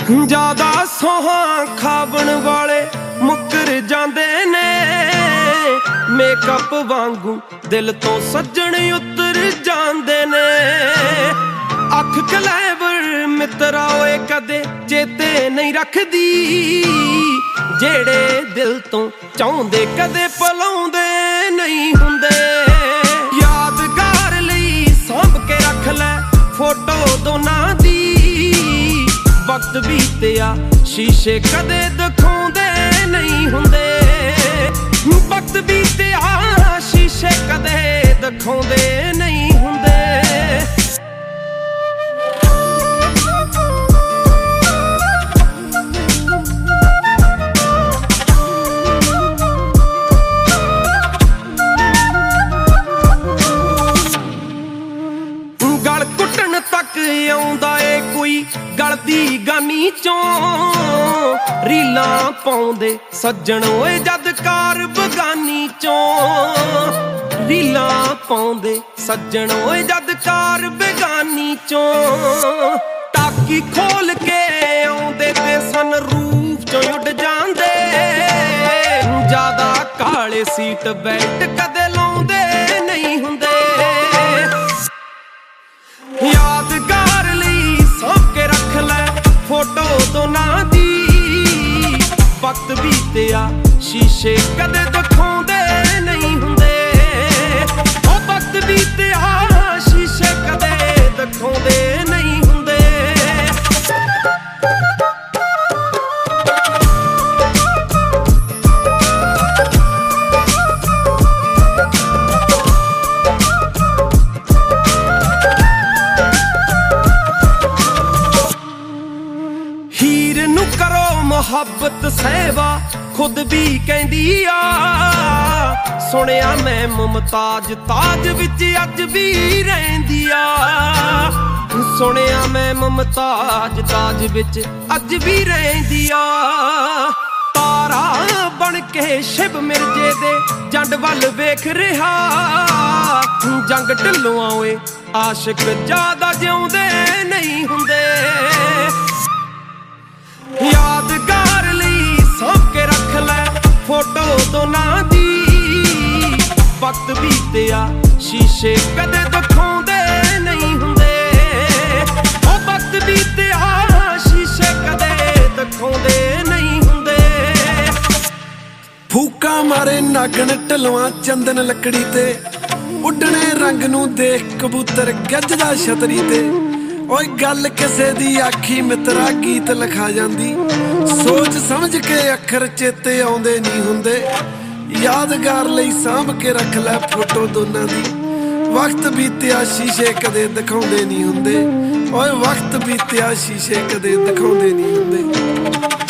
ਜ਼ਿਆਦਾ ਸੋਹਾਂ ਖਾਵਣ ਵਾਲੇ ਮੁੱਕਰ ਜਾਂਦੇ ਨੇ, ਮੇਕਅਪ ਵਾਂਗੂ ਦਿਲ ਤੋਂ ਸੱਜਣ ਉਤਰ ਜਾਂਦੇ ਨੇ। ਅੱਖ ਕਲੈਵਰ ਮਿੱਤਰਾ ਓਏ ਕਦੇ ਚੇਤੇ ਨਹੀਂ ਰੱਖਦੀ, ਜਿਹੜੇ ਦਿਲ ਤੋਂ ਚਾਹੁੰਦੇ ਕਦੇ ਭੁਲਾਉਂਦੇ ਨਹੀਂ ਹੁੰਦੇ। ਯਾਦਗਾਰ ਲਈ ਸਾਂਭ ਕੇ ਰੱਖ ਲੈ ਫੋਟੋ ਦੋਨਾਂ ਦੀ, ਵਕਤ ਬੀਤਿਆ ਸ਼ੀਸ਼ੇ ਕਦੇ ਦਿਖਾਉਂਦੇ ਨਹੀਂ ਹੁੰਦੇ। ਵਕਤ ਬੀਤਿਆ ਸ਼ੀਸ਼ੇ ਕਦੇ ਦਿਖਾਉਂਦੇ ਨਹੀਂ ਹੁੰਦੇ। ਗਲ ਕੁੱਟਣ ਤੱਕ ਆਉਂਦਾ ਏ ਕੋਈ ਗਲਦੀ ਗਾਨੀ ਚੋਂ, ਰੀਲਾਂ ਪਾਉਂਦੇ ਸੱਜਣ ਓਏ ਜਦ ਕਾਰ ਬਗਾਨੀ ਚੋਂ। ਰੀਲਾਂ ਪਾਉਂਦੇ ਸੱਜਣ ਓਏ ਜਦ ਕਾਰ ਬਗਾਨੀ ਚੋਂ। ਟਾਕੀ ਖੋਲ ਕੇ ਆਉਂਦੇ ਤੇ ਸਨ ਰੂਪ ਚੋਂ ਉੱਡ ਜਾਂਦੇ, ਜ਼ਿਆਦਾ ਕਾਲੇ ਸੀਟ ਬੈਲਟ ਕਦੇ ਲਾਉਂਦੇ ਨਹੀਂ ਹੁੰਦੇ। ਯਾਦਗਾਰ ਲਈ ਸਾਂਭ ਕੇ ਰੱਖ ਲੈ ਫੋਟੋ ਦੋਨਾਂ ਦੀ, ਵਕਤ ਬੀਤਿਆ ਸ਼ੀਸ਼ੇ ਕਦੇ ਦਿਖਾਉਂਦੇ ਨਹੀਂ ਹੁੰਦੇ। ਉਹ ਵਕਤ ਬੀਤਿਆ ਸ਼ੀਸ਼ੇ ਕਦੇ ਦਿਖਾਉਂਦੇ ਨਹੀਂ ਹੁੰਦੇ। ਹੀਰ ਨੂੰ ਕਰੋ ਮੁਹੱਬਤ ਸਹਿਬਾ ਖੁਦ ਵੀ ਕਹਿੰਦੀ ਆ, ਸੁਣਿਆ ਮੈਂ ਮੁਮਤਾਜ ਤਾਜ ਵਿੱਚ ਅੱਜ ਵੀ ਰਹਿੰਦੀ ਆ। ਸੁਣਿਆ ਮੈਂ ਮੁਮਤਾਜ ਤਾਜ ਵਿੱਚ ਅੱਜ ਵੀ ਰਹਿੰਦੀ ਆ। ਤਾਰਾ ਬਣ ਕੇ ਸ਼ਿਵ ਮਿਰਜੇ ਦੇ ਜੰਡ ਵੱਲ ਵੇਖ ਰਿਹਾ, ਜੰਗ ਢਿੱਲੋਂ ਓਏ ਆਸ਼ਿਕ ਜ਼ਿਆਦਾ ਜਿਉਂਦੇ ਨਹੀਂ ਹੁੰਦੇ। ਯਾਦਗਾਰ ਲਈ ਸਾਂਭ ਕੇ ਰੱਖ ਲੈ ਫੋਟੋ ਦੋਨਾਂ ਦੀ, ਵਕਤ ਬੀਤਿਆ ਸ਼ੀਸ਼ੇ ਕਦੇ ਦਿਖਾਉਂਦੇ ਨਹੀਂ ਹੁੰਦੇ। ਉਹ ਵਕਤ ਬੀਤਿਆ ਸ਼ੀਸ਼ੇ ਕਦੇ ਦਿਖਾਉਂਦੇ ਨਹੀਂ ਹੁੰਦੇ। ਫੂਕਾ ਮਾਰੇ ਨਾਗਣ ਢਲਵਾਂ ਚੰਦਨ ਲੱਕੜੀ ਤੇ, ਉੱਡਣੇ ਰੰਗ ਨੂੰ ਦੇਖ ਕਬੂਤਰ ਗੱਜਦਾ ਛਤਰੀ ਤੇ। ਓਏ ਗੱਲ ਕਿਸੇ ਦੀ ਆਖੀ ਮਿੱਤਰਾ ਗੀਤ ਲਿਖਾ ਜਾਂਦੀ, ਸੋਚ ਸਮਝ ਕੇ ਅੱਖਰ ਚੇਤੇ ਆਉਂਦੇ ਨਹੀਂ ਹੁੰਦੇ। ਯਾਦਗਾਰ ਲਈ ਸਾਂਭ ਕੇ ਰੱਖ ਲੈ ਫੋਟੋ ਦੋਨਾਂ ਦੀ, ਵਕਤ ਬੀਤਿਆ ਸ਼ੀਸ਼ੇ ਕਦੇ ਦਿਖਾਉਂਦੇ ਨਹੀਂ ਹੁੰਦੇ। ਓਏ ਵਕਤ ਬੀਤਿਆ ਸ਼ੀਸ਼ੇ ਕਦੇ ਦਿਖਾਉਂਦੇ ਨਹੀਂ ਹੁੰਦੇ।